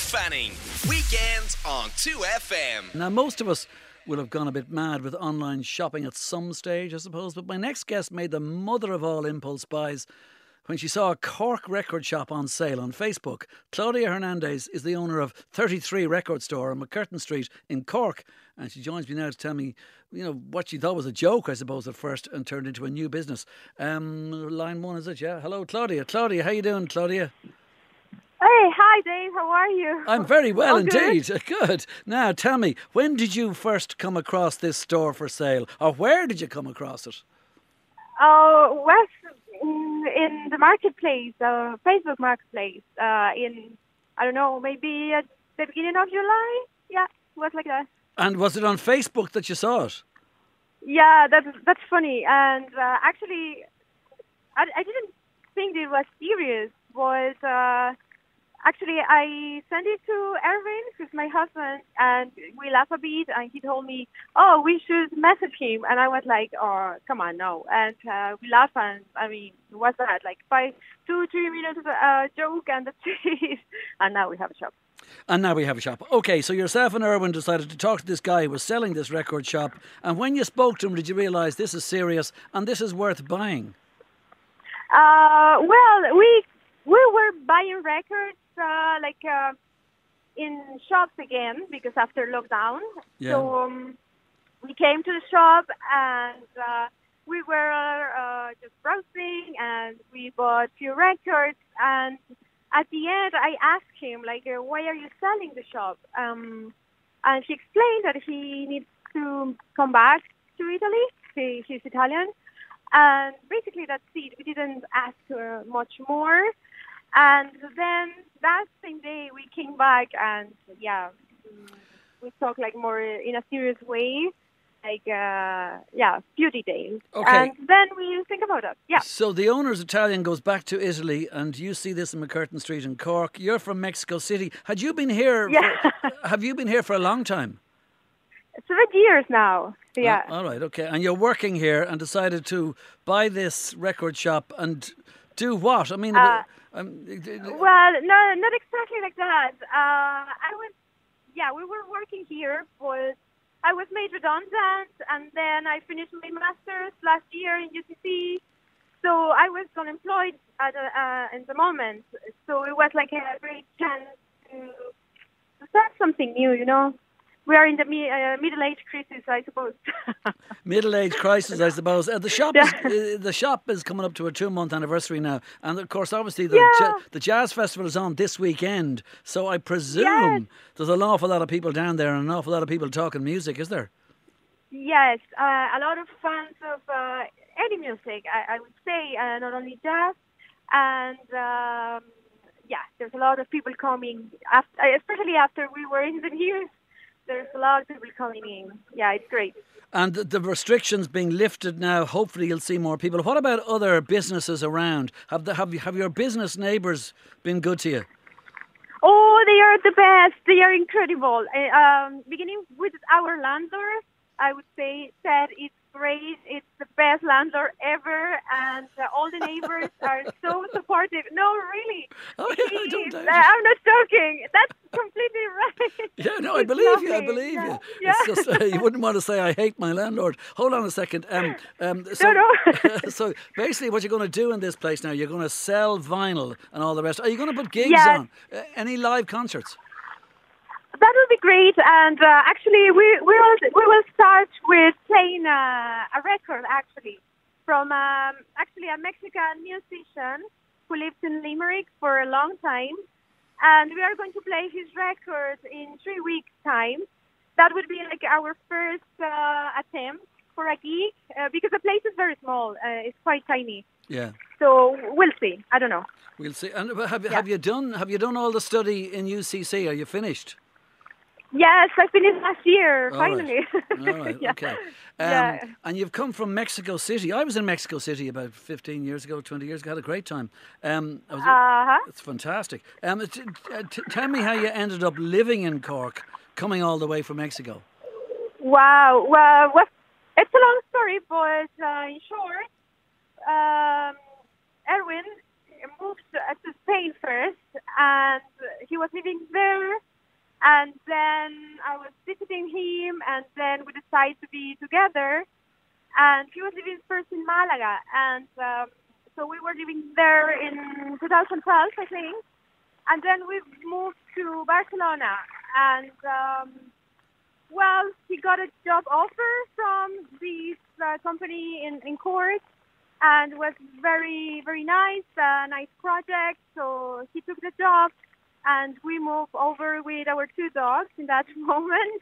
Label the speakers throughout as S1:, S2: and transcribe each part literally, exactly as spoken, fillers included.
S1: Fanning. Weekends on two F M.
S2: Now, most of us will have gone a bit mad with online shopping at some stage, I suppose, but my next guest made the mother of all impulse buys when she saw a Cork record shop on sale on Facebook. Claudia Hernandez is the owner of thirty-three Record Store on McCurtain Street in Cork, and she joins me now to tell me, you know, what she thought was a joke, I suppose, at first, and turned into a new business. Um, line one, is it? Yeah. Hello, Claudia. Claudia, how you doing, Claudia?
S3: Hey, hi Dave, how are you?
S2: I'm very well
S3: All
S2: indeed. Good? good. Now, tell me, when did you first come across this store for sale, or where did you come across it?
S3: Oh, well, in, in the marketplace, uh, Facebook marketplace, uh, in, I don't know, maybe at the beginning of July? Yeah, it was like that.
S2: And was it on Facebook that you saw it?
S3: Yeah, that's, that's funny. And uh, actually, I, I didn't think it was serious, but... Uh, Actually, I sent it to Erwin, who's my husband, and we laughed a bit, and he told me, oh, we should message him. And I was like, oh, come on, no. And uh, we laughed, and I mean, what's that? Like five, two, three minutes of a uh, joke, and that's it. And now we have a shop.
S2: And now we have a shop. Okay, so yourself and Erwin decided to talk to this guy who was selling this record shop. And when you spoke to him, did you realise this is serious and this is worth buying?
S3: Uh, well, we we were buying records. Uh, like uh, in shops again, because after lockdown.
S2: Yeah.
S3: So um, we came to the shop and uh, we were uh, just browsing and we bought few records. And at the end, I asked him, like, uh, why are you selling the shop? Um, and he explained that he needs to come back to Italy. He, he's Italian. And basically that's it. We didn't ask uh, much more. And then that same day we came back and yeah, we talked like more in a serious way, like uh, yeah, few details.
S2: Okay.
S3: And then we think about it. Yeah.
S2: So the owner's Italian, goes back to Italy, and you see this in McCurtain Street in Cork. You're from Mexico City. Had you been here?
S3: Yeah.
S2: For, have you been here for a long time?
S3: Seven years now. Yeah.
S2: Oh, all right. Okay. And you're working here and decided to buy this record shop and do what? I mean.
S3: Uh,
S2: Um,
S3: Well, no, not exactly like that. Uh, I was, yeah, we were working here, but I was made redundant, and then I finished my master's last year in U C C. So I was unemployed at a, uh, in the moment. So it was like a great chance to, to start something new, you know. We are in the mi- uh, middle-age crisis, I suppose.
S2: Middle-age crisis, I suppose. Uh, the shop
S3: Yeah.
S2: is uh, the shop is coming up to a two-month anniversary now, and of course, obviously, the
S3: Yeah.
S2: ja- the jazz festival is on this weekend. So I presume
S3: Yes.
S2: there's an awful lot of people down there, and an awful lot of people talking music, is there?
S3: Yes, uh, a lot of fans of uh, any music, I, I would say, uh, not only jazz. And um, yeah, there's a lot of people coming, after, especially after we were in the news. There's a lot of people coming in. Yeah, it's great.
S2: And the, the restrictions being lifted now, hopefully you'll see more people. What about other businesses around? Have the, have, have your business neighbours been good to you?
S3: Oh, they are the best. They are incredible. Uh, um, beginning with our landlord, I would say that it's great. It's the best landlord ever, and uh, all the neighbors are so supportive. No, really.
S2: Oh, yeah, I don't doubt it.
S3: Uh, I'm not joking. That's completely right.
S2: Yeah, no, I
S3: It's
S2: believe you. I
S3: lovely.
S2: believe
S3: Yeah.
S2: you.
S3: Yeah.
S2: It's just uh, you wouldn't want to say I hate my landlord. Hold on a second. Um, um, so,
S3: No, no.
S2: so basically, what you're going to do in this place now, you're going to sell vinyl and all the rest. Are you going to put gigs
S3: Yes.
S2: on? Uh, any live concerts?
S3: That would be great, and uh, actually, we we will we will start with playing uh, a record actually from um, actually a Mexican musician who lives in Limerick for a long time, and we are going to play his record in three weeks' time. That would be like our first uh, attempt for a gig uh, because the place is very small; uh, it's quite tiny.
S2: Yeah.
S3: So we'll see. I don't know.
S2: We'll see. And have,
S3: Yeah.
S2: have you done have you done all the study in U C C? Are you finished?
S3: Yes, I finished last year,
S2: All right.
S3: finally.
S2: All right,
S3: Yeah.
S2: okay. Um,
S3: Yeah.
S2: And you've come from Mexico City. I was in Mexico City about fifteen years ago, twenty years ago. I had a great time. Um, I was,
S3: Uh-huh.
S2: It's fantastic. Um, t- t- t- tell me how you ended up living in Cork, coming all the way from Mexico.
S3: Wow. Well, well it's a long story, but uh, in short, um, Erwin moved to, uh, to Spain first, and he was living there. And then I was visiting him, and then we decided to be together. And he was living first in Malaga, and um, so we were living there in two thousand twelve, I think. And then we moved to Barcelona, and um, well, he got a job offer from this uh, company in, in Cork, and it was very, very nice, uh, nice project. So he took the job, and we moved over with our two dogs in that moment.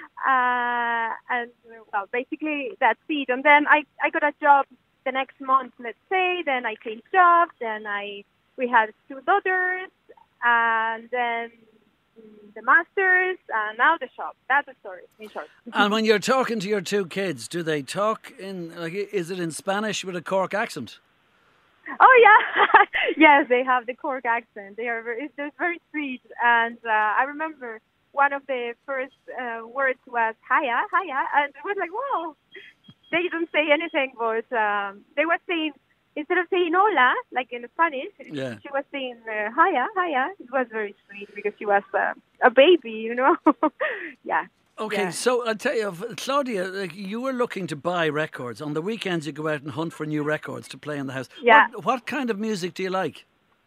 S3: Uh, and well, basically that's it. And then I, I got a job the next month, let's say. Then I changed jobs. Then I we had two daughters, and then the masters, and now the shop. That's the story in short.
S2: And when you're talking to your two kids, do they talk in, like, is it in Spanish with a Cork accent?
S3: Oh yeah, yes, they have the Cork accent. They are very, they're very sweet, and uh, I remember one of the first uh, words was "hiya, hiya," and it was like, "Wow!" They didn't say anything, but um, they were saying, instead of saying "hola" like in Spanish,
S2: yeah.
S3: she was saying uh, "hiya, hiya." It was very sweet because she was uh, a baby, you know. yeah.
S2: Okay,
S3: yeah.
S2: so I'll tell you, Claudia, like, you were looking to buy records. On the weekends, you go out and hunt for new records to play in the house.
S3: Yeah.
S2: What, what kind of music do you like?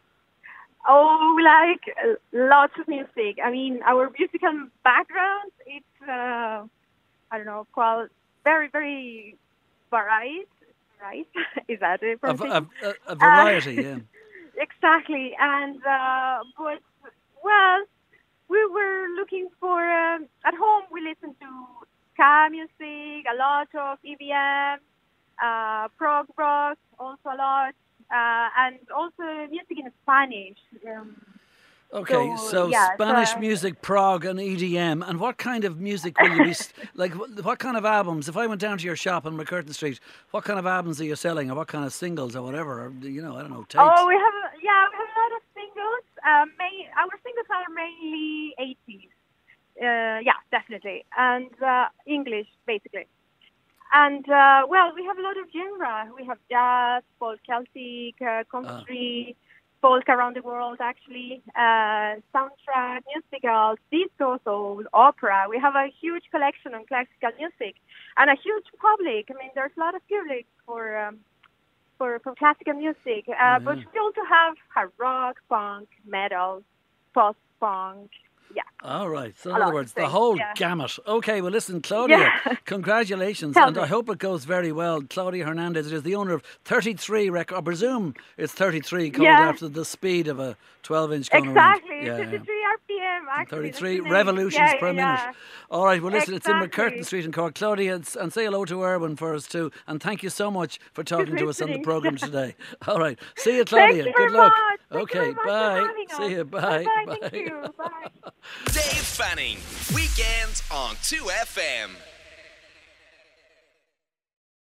S3: Oh, we like uh, lots of music. I mean, our musical background, it's, uh, I don't know, called very, very varied, right? Is that it?
S2: A, a, a, a variety, uh, yeah.
S3: Exactly. And, uh, but, well, we were looking for, um, at home we listen to ska music, a lot of E D M, uh, prog rock, also a lot, uh, and also music in Spanish. Um,
S2: okay,
S3: so,
S2: so
S3: yeah,
S2: Spanish
S3: so,
S2: music, prog and E D M. And what kind of music will you be, like, what kind of albums? If I went down to your shop on McCurtain Street, what kind of albums are you selling, or what kind of singles or whatever, or, you know, I don't know, tapes?
S3: Oh, we have, yeah, we have a lot of singles. Uh, main, our singles are mainly eighties. Uh, yeah, definitely. And uh, English, basically. And, uh, well, we have a lot of genre. We have jazz, folk, Celtic, uh, country, uh. folk around the world, actually, uh, soundtrack, musicals, disco, soul, opera. We have a huge collection of classical music and a huge public. I mean, there's a lot of public for... Um, For, for classical music, uh, yeah. But we also have hard rock, punk, metal, post-punk, yeah.
S2: All right, so in other words, the whole
S3: yeah.
S2: gamut. Okay, well listen, Claudia,
S3: yeah.
S2: congratulations,
S3: Tell
S2: and
S3: me.
S2: I hope it goes very well. Claudia Hernandez is the owner of thirty-three records. I presume it's thirty-three, called
S3: yeah.
S2: after the speed of a twelve-inch gun
S3: Exactly,
S2: around. Yeah,
S3: thirty-three R P M, actually.
S2: thirty-three revolutions
S3: yeah,
S2: per
S3: yeah.
S2: minute. All right, well listen,
S3: exactly.
S2: it's in McCurtain Street in Cork. Claudia, and say hello to Erwin for us too, and thank you so much for talking to us on the programme today. All right, see you, Claudia.
S3: Thank you
S2: Good
S3: very
S2: luck.
S3: much. Thank
S2: Okay,
S3: you very
S2: bye.
S3: much for
S2: See you, bye.
S3: Bye.
S2: Bye.
S3: Thank you. Bye.
S1: Dave Fanning, weekends on two F M.